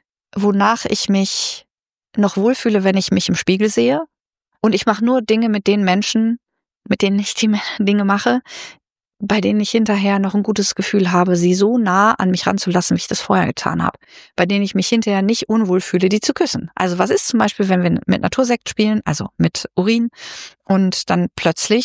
wonach ich mich noch wohlfühle, wenn ich mich im Spiegel sehe. Und ich mache nur Dinge mit den Menschen, mit denen ich die Dinge mache, bei denen ich hinterher noch ein gutes Gefühl habe, sie so nah an mich ranzulassen, wie ich das vorher getan habe. Bei denen ich mich hinterher nicht unwohl fühle, die zu küssen. Also was ist zum Beispiel, wenn wir mit Natursekt spielen, also mit Urin, und dann plötzlich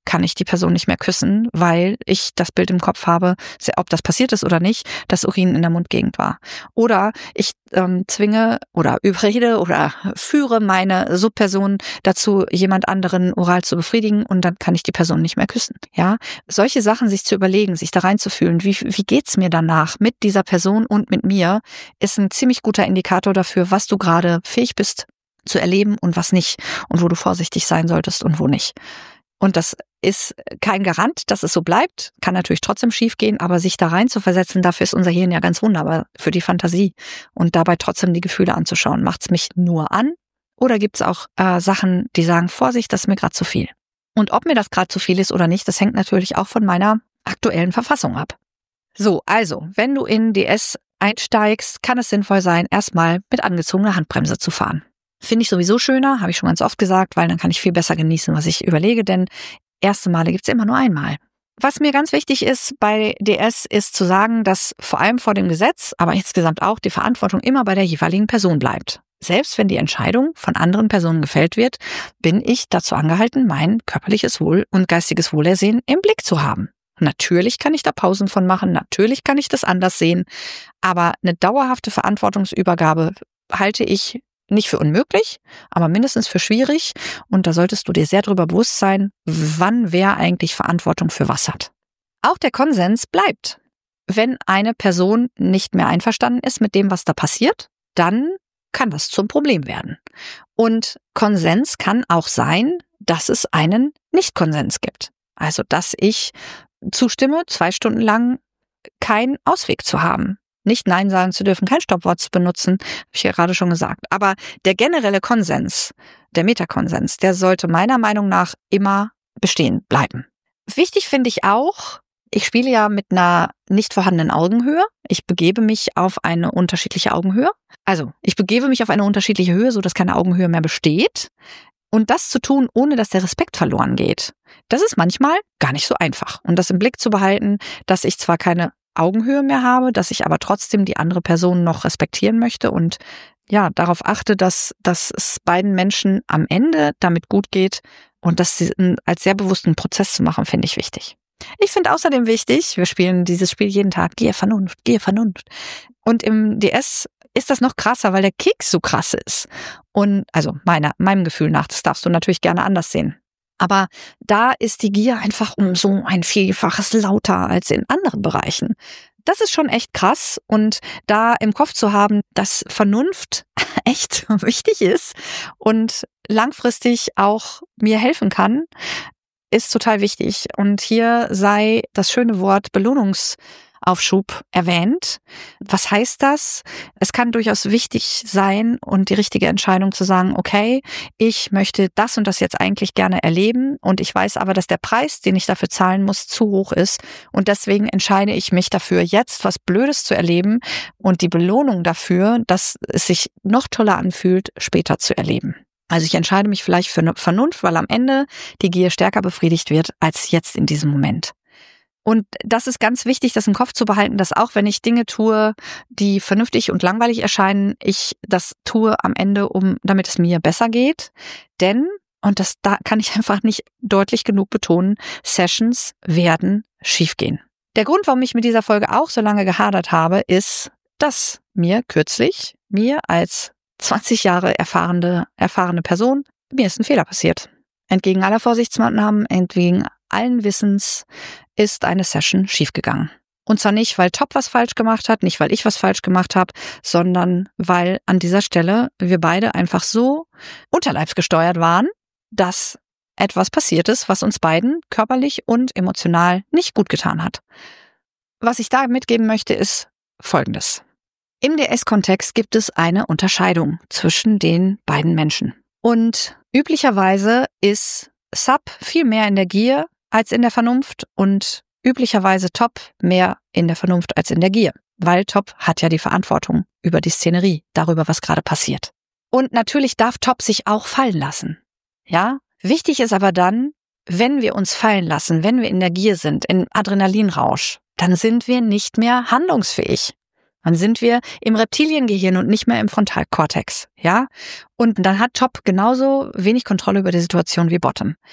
kann ich die Person nicht mehr küssen, weil ich das Bild im Kopf habe, ob das passiert ist oder nicht, dass Urin in der Mundgegend war. Oder ich ähm, zwinge oder überrede oder führe meine Subperson dazu, jemand anderen oral zu befriedigen und dann kann ich die Person nicht mehr küssen. Ja, solche Sachen sich zu überlegen, sich da reinzufühlen, wie, wie geht's mir danach mit dieser Person und mit mir, ist ein ziemlich guter Indikator dafür, was du gerade fähig bist zu erleben und was nicht und wo du vorsichtig sein solltest und wo nicht. Und das ist kein Garant, dass es so bleibt, kann natürlich trotzdem schief gehen, aber sich da rein zu versetzen, dafür ist unser Hirn ja ganz wunderbar, für die Fantasie und dabei trotzdem die Gefühle anzuschauen. Macht's mich nur an oder gibt's auch äh, Sachen, die sagen, Vorsicht, das ist mir gerade zu viel. Und ob mir das gerade zu viel ist oder nicht, das hängt natürlich auch von meiner aktuellen Verfassung ab. So, also, wenn du in D S einsteigst, kann es sinnvoll sein, erstmal mit angezogener Handbremse zu fahren. Finde ich sowieso schöner, habe ich schon ganz oft gesagt, weil dann kann ich viel besser genießen, was ich überlege, denn erste Male gibt's immer nur einmal. Was mir ganz wichtig ist bei D S, ist zu sagen, dass vor allem vor dem Gesetz, aber insgesamt auch die Verantwortung immer bei der jeweiligen Person bleibt. Selbst wenn die Entscheidung von anderen Personen gefällt wird, bin ich dazu angehalten, mein körperliches Wohl und geistiges Wohlergehen im Blick zu haben. Natürlich kann ich da Pausen von machen, natürlich kann ich das anders sehen, aber eine dauerhafte Verantwortungsübergabe halte ich nicht für unmöglich, aber mindestens für schwierig. Und da solltest du dir sehr darüber bewusst sein, wann wer eigentlich Verantwortung für was hat. Auch der Konsens bleibt. Wenn eine Person nicht mehr einverstanden ist mit dem, was da passiert, dann kann das zum Problem werden. Und Konsens kann auch sein, dass es einen Nicht-Konsens gibt. Also, dass ich zustimme, zwei Stunden lang keinen Ausweg zu haben. Nicht Nein sagen zu dürfen, kein Stoppwort zu benutzen, habe ich ja gerade schon gesagt. Aber der generelle Konsens, der Metakonsens, der sollte meiner Meinung nach immer bestehen bleiben. Wichtig finde ich auch, ich spiele ja mit einer nicht vorhandenen Augenhöhe. Ich begebe mich auf eine unterschiedliche Augenhöhe. Also, ich begebe mich auf eine unterschiedliche Höhe, so dass keine Augenhöhe mehr besteht. Und das zu tun, ohne dass der Respekt verloren geht, das ist manchmal gar nicht so einfach. Und das im Blick zu behalten, dass ich zwar keine Augenhöhe mehr habe, dass ich aber trotzdem die andere Person noch respektieren möchte und ja, darauf achte, dass, dass es beiden Menschen am Ende damit gut geht und das als sehr bewussten Prozess zu machen, finde ich wichtig. Ich finde außerdem wichtig, wir spielen dieses Spiel jeden Tag, gehe Vernunft, gehe Vernunft. Und im D S ist das noch krasser, weil der Kick so krass ist. Und also meiner, meinem Gefühl nach, das darfst du natürlich gerne anders sehen. Aber da ist die Gier einfach um so ein Vielfaches lauter als in anderen Bereichen. Das ist schon echt krass und da im Kopf zu haben, dass Vernunft echt wichtig ist und langfristig auch mir helfen kann, ist total wichtig. Und hier sei das schöne Wort Belohnungsaufschub erwähnt. Was heißt das? Es kann durchaus wichtig sein und die richtige Entscheidung zu sagen, okay, ich möchte das und das jetzt eigentlich gerne erleben und ich weiß aber, dass der Preis, den ich dafür zahlen muss, zu hoch ist und deswegen entscheide ich mich dafür, jetzt was Blödes zu erleben und die Belohnung dafür, dass es sich noch toller anfühlt, später zu erleben. Also ich entscheide mich vielleicht für eine Vernunft, weil am Ende die Gier stärker befriedigt wird als jetzt in diesem Moment. Und das ist ganz wichtig, das im Kopf zu behalten, dass auch wenn ich Dinge tue, die vernünftig und langweilig erscheinen, ich das tue am Ende, um damit es mir besser geht. Denn, und das da kann ich einfach nicht deutlich genug betonen, Sessions werden schiefgehen. Der Grund, warum ich mit dieser Folge auch so lange gehadert habe, ist, dass mir kürzlich, mir als zwanzig Jahre erfahrene, erfahrene Person, mir ist ein Fehler passiert. Entgegen aller Vorsichtsmaßnahmen, entgegen allen Wissens ist eine Session schiefgegangen. Und zwar nicht, weil Top was falsch gemacht hat, nicht weil ich was falsch gemacht habe, sondern weil an dieser Stelle wir beide einfach so unterleibsgesteuert waren, dass etwas passiert ist, was uns beiden körperlich und emotional nicht gut getan hat. Was ich da mitgeben möchte, ist Folgendes. Im D S-Kontext gibt es eine Unterscheidung zwischen den beiden Menschen. Und üblicherweise ist Sub viel mehr in der Gier als in der Vernunft und üblicherweise Top mehr in der Vernunft als in der Gier, weil Top hat ja die Verantwortung über die Szenerie, darüber, was gerade passiert. Und natürlich darf Top sich auch fallen lassen. Ja, wichtig ist aber dann, wenn wir uns fallen lassen, wenn wir in der Gier sind, in Adrenalinrausch, dann sind wir nicht mehr handlungsfähig. Dann sind wir im Reptiliengehirn und nicht mehr im Frontalkortex, ja? Und dann hat Top genauso wenig Kontrolle über die Situation wie Bottom.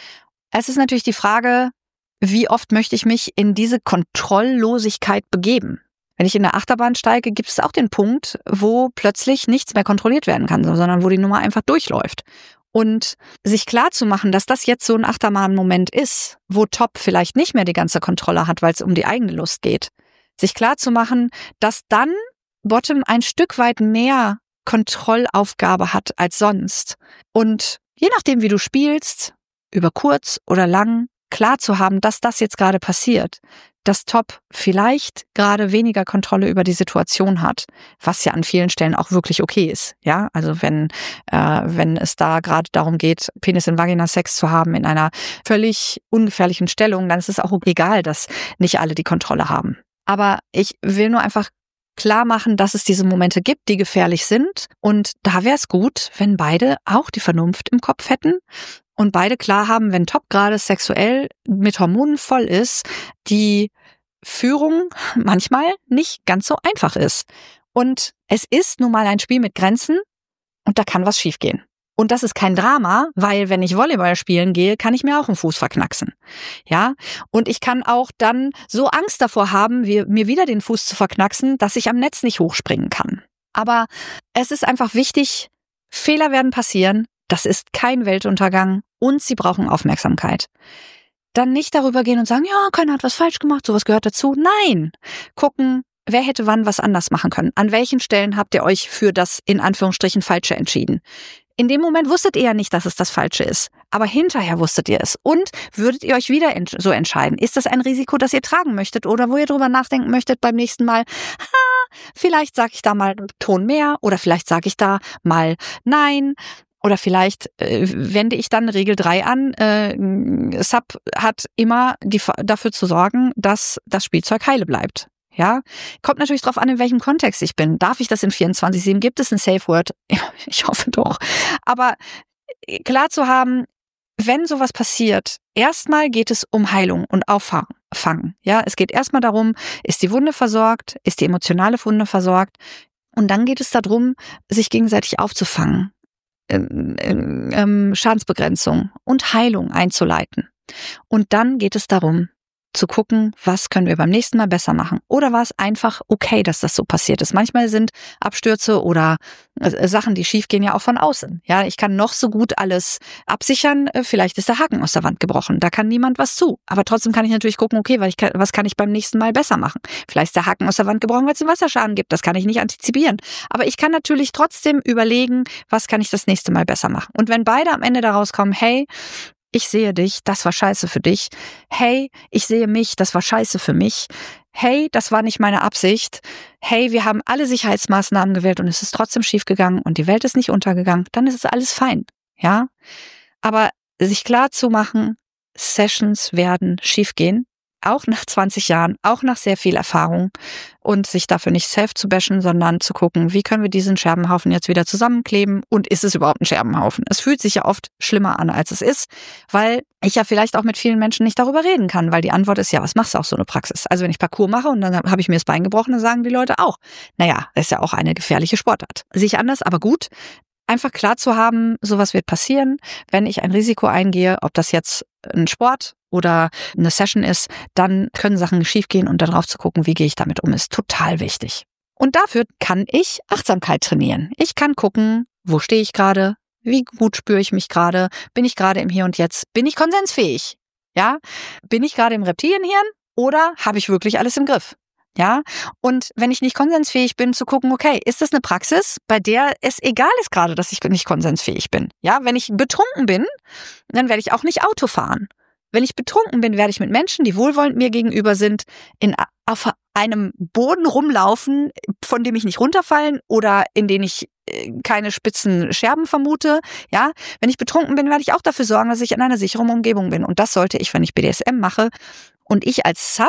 Es ist natürlich die Frage, wie oft möchte ich mich in diese Kontrolllosigkeit begeben? Wenn ich in der Achterbahn steige, gibt es auch den Punkt, wo plötzlich nichts mehr kontrolliert werden kann, sondern wo die Nummer einfach durchläuft. Und sich klar zu machen, dass das jetzt so ein Achterbahnmoment ist, wo Top vielleicht nicht mehr die ganze Kontrolle hat, weil es um die eigene Lust geht. Sich klar zu machen, dass dann Bottom ein Stück weit mehr Kontrollaufgabe hat als sonst. Und je nachdem, wie du spielst, über kurz oder lang, klar zu haben, dass das jetzt gerade passiert, dass Top vielleicht gerade weniger Kontrolle über die Situation hat, was ja an vielen Stellen auch wirklich okay ist. Ja, also wenn äh, wenn es da gerade darum geht, Penis in Vagina Sex zu haben in einer völlig ungefährlichen Stellung, dann ist es auch egal, dass nicht alle die Kontrolle haben. Aber ich will nur einfach klar machen, dass es diese Momente gibt, die gefährlich sind. Und da wäre es gut, wenn beide auch die Vernunft im Kopf hätten und beide klar haben, wenn Top gerade sexuell mit Hormonen voll ist, die Führung manchmal nicht ganz so einfach ist. Und es ist nun mal ein Spiel mit Grenzen und da kann was schiefgehen. Und das ist kein Drama, weil wenn ich Volleyball spielen gehe, kann ich mir auch einen Fuß verknacksen. Ja, und ich kann auch dann so Angst davor haben, mir wieder den Fuß zu verknacksen, dass ich am Netz nicht hochspringen kann. Aber es ist einfach wichtig, Fehler werden passieren, das ist kein Weltuntergang und sie brauchen Aufmerksamkeit. Dann nicht darüber gehen und sagen, ja, keiner hat was falsch gemacht, sowas gehört dazu. Nein, gucken, wer hätte wann was anders machen können. An welchen Stellen habt ihr euch für das in Anführungsstrichen Falsche entschieden? In dem Moment wusstet ihr ja nicht, dass es das Falsche ist. Aber hinterher wusstet ihr es. Und würdet ihr euch wieder so entscheiden? Ist das ein Risiko, das ihr tragen möchtet? Oder wo ihr drüber nachdenken möchtet beim nächsten Mal? Ha, vielleicht sage ich da mal einen Ton mehr. Oder vielleicht sage ich da mal nein. Oder vielleicht äh, wende ich dann Regel drei an. Äh, Sub hat immer die, dafür zu sorgen, dass das Spielzeug heile bleibt. Ja, kommt natürlich drauf an, in welchem Kontext ich bin. Darf ich das in vierundzwanzig sieben? Gibt es ein Safe Word? Ich hoffe doch. Aber klar zu haben, wenn sowas passiert, erstmal geht es um Heilung und Auffangen. Ja, es geht erstmal darum, ist die Wunde versorgt? Ist die emotionale Wunde versorgt? Und dann geht es darum, sich gegenseitig aufzufangen, ähm, ähm, Schadensbegrenzung und Heilung einzuleiten. Und dann geht es darum, zu gucken, was können wir beim nächsten Mal besser machen. Oder war es einfach okay, dass das so passiert ist. Manchmal sind Abstürze oder äh, Sachen, die schiefgehen, ja auch von außen. Ja, ich kann noch so gut alles absichern. Vielleicht ist der Haken aus der Wand gebrochen. Da kann niemand was zu. Aber trotzdem kann ich natürlich gucken, okay, was, ich kann, was kann ich beim nächsten Mal besser machen? Vielleicht ist der Haken aus der Wand gebrochen, weil es einen Wasserschaden gibt. Das kann ich nicht antizipieren. Aber ich kann natürlich trotzdem überlegen, was kann ich das nächste Mal besser machen. Und wenn beide am Ende daraus kommen, hey, ich sehe dich, das war scheiße für dich. Hey, ich sehe mich, das war scheiße für mich. Hey, das war nicht meine Absicht. Hey, wir haben alle Sicherheitsmaßnahmen gewählt und es ist trotzdem schiefgegangen und die Welt ist nicht untergegangen. Dann ist es alles fein, ja. Aber sich klar zu machen, Sessions werden schiefgehen. Auch nach zwanzig Jahren, auch nach sehr viel Erfahrung und sich dafür nicht self zu bashen, sondern zu gucken, wie können wir diesen Scherbenhaufen jetzt wieder zusammenkleben und ist es überhaupt ein Scherbenhaufen? Es fühlt sich ja oft schlimmer an, als es ist, weil ich ja vielleicht auch mit vielen Menschen nicht darüber reden kann, weil die Antwort ist ja, was machst du auch so eine Praxis? Also wenn ich Parkour mache und dann habe ich mir das Bein gebrochen, dann sagen die Leute auch, naja, das ist ja auch eine gefährliche Sportart. Sehe ich anders, aber gut. Einfach klar zu haben, sowas wird passieren, wenn ich ein Risiko eingehe, ob das jetzt ein Sport oder eine Session ist, dann können Sachen schiefgehen und darauf zu gucken, wie gehe ich damit um, ist total wichtig. Und dafür kann ich Achtsamkeit trainieren. Ich kann gucken, wo stehe ich gerade, wie gut spüre ich mich gerade, bin ich gerade im Hier und Jetzt, bin ich konsensfähig, ja, bin ich gerade im Reptilienhirn oder habe ich wirklich alles im Griff? Ja, und wenn ich nicht konsensfähig bin, zu gucken, okay, ist das eine Praxis, bei der es egal ist gerade, dass ich nicht konsensfähig bin? Ja, wenn ich betrunken bin, dann werde ich auch nicht Auto fahren. Wenn ich betrunken bin, werde ich mit Menschen, die wohlwollend mir gegenüber sind, in, auf einem Boden rumlaufen, von dem ich nicht runterfallen oder in den ich keine spitzen Scherben vermute. Ja, wenn ich betrunken bin, werde ich auch dafür sorgen, dass ich in einer sicheren Umgebung bin. Und das sollte ich, wenn ich B D S M mache und ich als Sub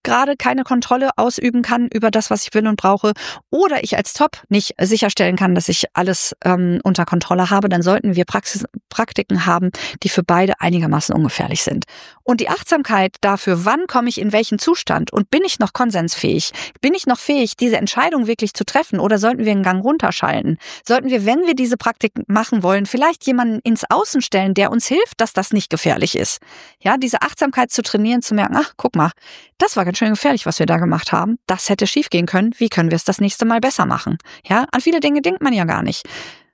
gerade keine Kontrolle ausüben kann über das, was ich will und brauche, oder ich als Top nicht sicherstellen kann, dass ich alles ähm, unter Kontrolle habe, dann sollten wir Praxis, Praktiken haben, die für beide einigermaßen ungefährlich sind. Und die Achtsamkeit dafür, wann komme ich in welchen Zustand und bin ich noch konsensfähig? Bin ich noch fähig, diese Entscheidung wirklich zu treffen, oder sollten wir einen Gang runterschalten? Sollten wir, wenn wir diese Praktiken machen wollen, vielleicht jemanden ins Außen stellen, der uns hilft, dass das nicht gefährlich ist? Ja, diese Achtsamkeit zu trainieren, zu merken, ach, guck mal, das war ganz schön gefährlich, was wir da gemacht haben. Das hätte schief gehen können. Wie können wir es das nächste Mal besser machen? Ja, an viele Dinge denkt man ja gar nicht.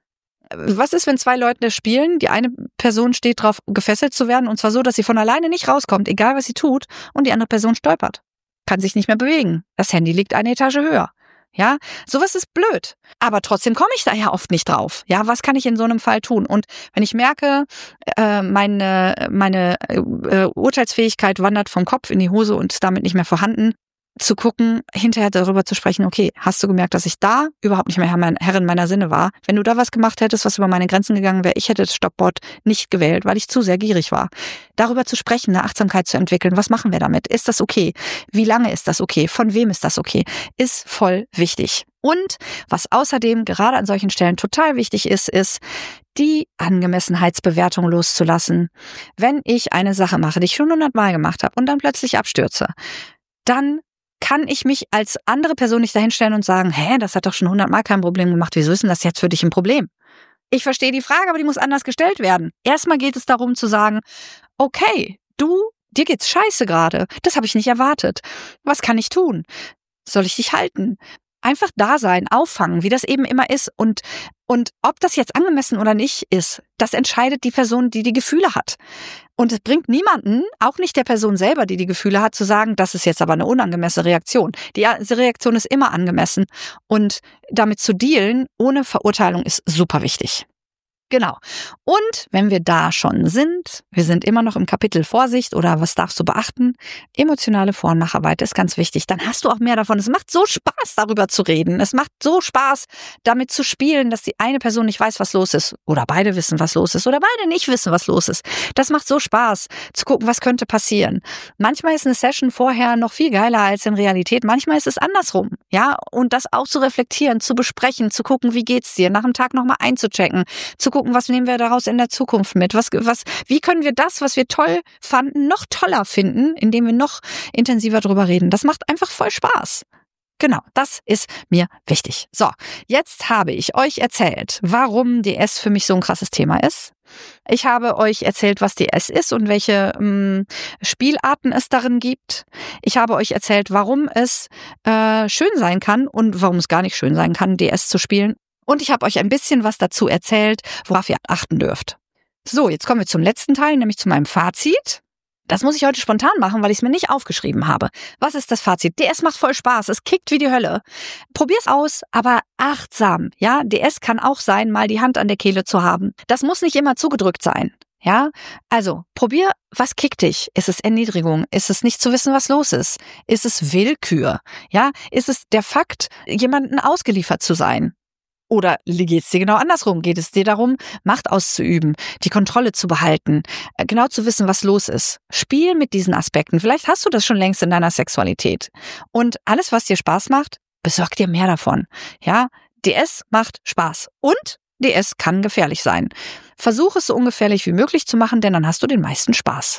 Was ist, wenn zwei Leute spielen, die eine Person steht drauf, gefesselt zu werden, und zwar so, dass sie von alleine nicht rauskommt, egal was sie tut, und die andere Person stolpert, kann sich nicht mehr bewegen. Das Handy liegt eine Etage höher. Ja, sowas ist blöd. Aber trotzdem komme ich da ja oft nicht drauf. Ja, was kann ich in so einem Fall tun? Und wenn ich merke, äh, meine, meine äh, Urteilsfähigkeit wandert vom Kopf in die Hose und ist damit nicht mehr vorhanden, zu gucken, hinterher darüber zu sprechen, okay, hast du gemerkt, dass ich da überhaupt nicht mehr Herrin meiner Sinne war? Wenn du da was gemacht hättest, was über meine Grenzen gegangen wäre, ich hätte das Stoppboard nicht gewählt, weil ich zu sehr gierig war. Darüber zu sprechen, eine Achtsamkeit zu entwickeln, was machen wir damit? Ist das okay? Wie lange ist das okay? Von wem ist das okay? Ist voll wichtig. Und was außerdem gerade an solchen Stellen total wichtig ist, ist, die Angemessenheitsbewertung loszulassen. Wenn ich eine Sache mache, die ich schon hundertmal gemacht habe und dann plötzlich abstürze, dann kann ich mich als andere Person nicht dahinstellen und sagen, hä, das hat doch schon hundertmal kein Problem gemacht, wieso ist denn das jetzt für dich ein Problem? Ich verstehe die Frage, aber die muss anders gestellt werden. Erstmal geht es darum zu sagen, okay, du, dir geht's scheiße gerade, das habe ich nicht erwartet. Was kann ich tun? Soll ich dich halten? Einfach da sein, auffangen, wie das eben immer ist. Und, und ob das jetzt angemessen oder nicht ist, das entscheidet die Person, die die Gefühle hat. Und es bringt niemanden, auch nicht der Person selber, die die Gefühle hat, zu sagen, das ist jetzt aber eine unangemessene Reaktion. Die Reaktion ist immer angemessen. Und damit zu dealen, ohne Verurteilung, ist super wichtig. Genau. Und wenn wir da schon sind, wir sind immer noch im Kapitel Vorsicht oder was darfst du beachten? Emotionale Vor- und Nacharbeit ist ganz wichtig. Dann hast du auch mehr davon. Es macht so Spaß, darüber zu reden. Es macht so Spaß, damit zu spielen, dass die eine Person nicht weiß, was los ist. Oder beide wissen, was los ist. Oder beide nicht wissen, was los ist. Das macht so Spaß, zu gucken, was könnte passieren. Manchmal ist eine Session vorher noch viel geiler als in Realität. Manchmal ist es andersrum. Ja, und das auch zu reflektieren, zu besprechen, zu gucken, wie geht's dir, nach dem Tag nochmal einzuchecken, zu gucken, was nehmen wir daraus in der Zukunft mit? Was, was, wie können wir das, was wir toll fanden, noch toller finden, indem wir noch intensiver drüber reden? Das macht einfach voll Spaß. Genau, das ist mir wichtig. So, jetzt habe ich euch erzählt, warum D S für mich so ein krasses Thema ist. Ich habe euch erzählt, was D S ist und welche ähm, Spielarten es darin gibt. Ich habe euch erzählt, warum es äh, schön sein kann und warum es gar nicht schön sein kann, D S zu spielen. Und ich habe euch ein bisschen was dazu erzählt, worauf ihr achten dürft. So, jetzt kommen wir zum letzten Teil, nämlich zu meinem Fazit. Das muss ich heute spontan machen, weil ich es mir nicht aufgeschrieben habe. Was ist das Fazit? D S macht voll Spaß, es kickt wie die Hölle. Probier's aus, aber achtsam. Ja, D S kann auch sein, mal die Hand an der Kehle zu haben. Das muss nicht immer zugedrückt sein. Ja, also probier, was kickt dich? Ist es Erniedrigung? Ist es nicht zu wissen, was los ist? Ist es Willkür? Ja, ist es der Fakt, jemanden ausgeliefert zu sein? Oder geht es dir genau andersrum? Geht es dir darum, Macht auszuüben, die Kontrolle zu behalten, genau zu wissen, was los ist? Spiel mit diesen Aspekten. Vielleicht hast du das schon längst in deiner Sexualität. Und alles, was dir Spaß macht, besorg dir mehr davon. Ja, D S macht Spaß. Und D S kann gefährlich sein. Versuch es so ungefährlich wie möglich zu machen, denn dann hast du den meisten Spaß.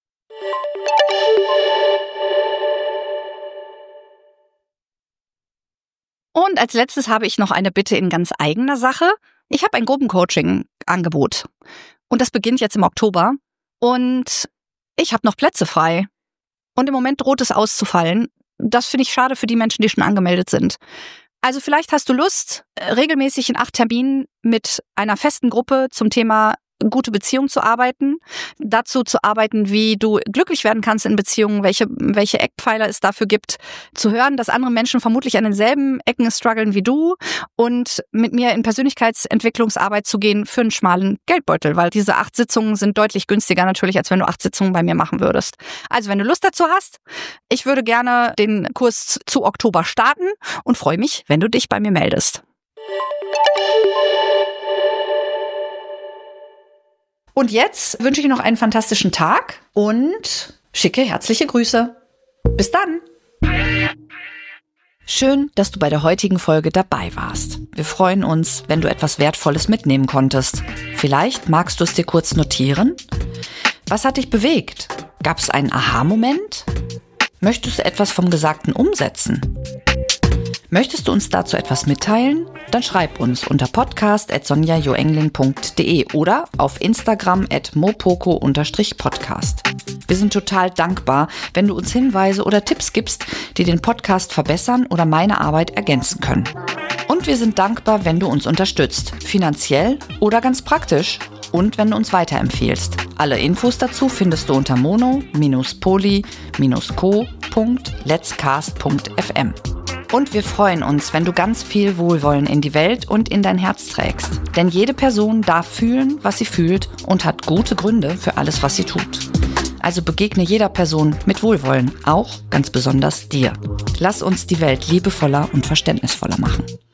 Und als letztes habe ich noch eine Bitte in ganz eigener Sache. Ich habe ein Gruppencoaching-Angebot. Und das beginnt jetzt im Oktober. Und ich habe noch Plätze frei. Und im Moment droht es auszufallen. Das finde ich schade für die Menschen, die schon angemeldet sind. Also vielleicht hast du Lust, regelmäßig in acht Terminen mit einer festen Gruppe zum Thema gute Beziehung zu arbeiten, dazu zu arbeiten, wie du glücklich werden kannst in Beziehungen, welche welche Eckpfeiler es dafür gibt, zu hören, dass andere Menschen vermutlich an denselben Ecken strugglen wie du und mit mir in Persönlichkeitsentwicklungsarbeit zu gehen für einen schmalen Geldbeutel, weil diese acht Sitzungen sind deutlich günstiger natürlich, als wenn du acht Sitzungen bei mir machen würdest. Also wenn du Lust dazu hast, ich würde gerne den Kurs zu Oktober starten und freue mich, wenn du dich bei mir meldest. Und jetzt wünsche ich noch einen fantastischen Tag und schicke herzliche Grüße. Bis dann! Schön, dass du bei der heutigen Folge dabei warst. Wir freuen uns, wenn du etwas Wertvolles mitnehmen konntest. Vielleicht magst du es dir kurz notieren? Was hat dich bewegt? Gab es einen Aha-Moment? Möchtest du etwas vom Gesagten umsetzen? Möchtest du uns dazu etwas mitteilen? Dann schreib uns unter podcast at sonja joengling punkt de oder auf Instagram at mopoko unterstrich podcast. Wir sind total dankbar, wenn du uns Hinweise oder Tipps gibst, die den Podcast verbessern oder meine Arbeit ergänzen können. Und wir sind dankbar, wenn du uns unterstützt, finanziell oder ganz praktisch. Und wenn du uns weiterempfehlst. Alle Infos dazu findest du unter mono poly co punkt letscast punkt f m. Und wir freuen uns, wenn du ganz viel Wohlwollen in die Welt und in dein Herz trägst. Denn jede Person darf fühlen, was sie fühlt und hat gute Gründe für alles, was sie tut. Also begegne jeder Person mit Wohlwollen, auch ganz besonders dir. Lass uns die Welt liebevoller und verständnisvoller machen.